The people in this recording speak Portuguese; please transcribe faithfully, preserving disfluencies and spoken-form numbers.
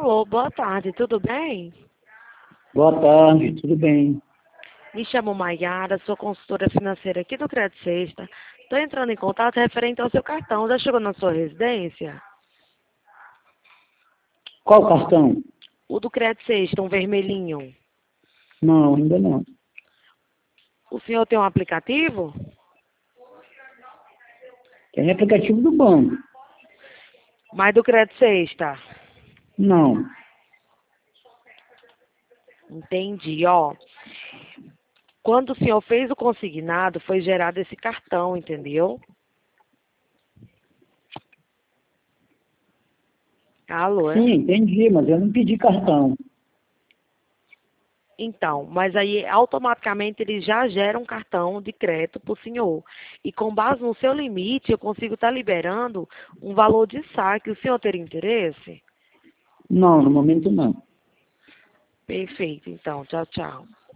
Alô, boa tarde, tudo bem? Boa tarde, tudo bem? Me chamo Maiara, sou consultora financeira aqui do Crédito Sexta. Estou entrando em contato referente ao seu cartão. Já chegou na sua residência? Qual cartão? O do Crédito Sexta, um vermelhinho. Não, ainda não. O senhor tem um aplicativo? Tem aplicativo do banco? Mas do Crédito Sexta? Não. Entendi, ó. Quando o senhor fez o consignado, foi gerado esse cartão, entendeu? Alô, é? Sim, entendi, mas eu não pedi cartão. Então, mas aí automaticamente ele já gera um cartão de crédito para o senhor. E com base no seu limite, eu consigo estar liberando um valor de saque. O senhor teria interesse? Não, no momento não. Perfeito, então. Tchau, tchau.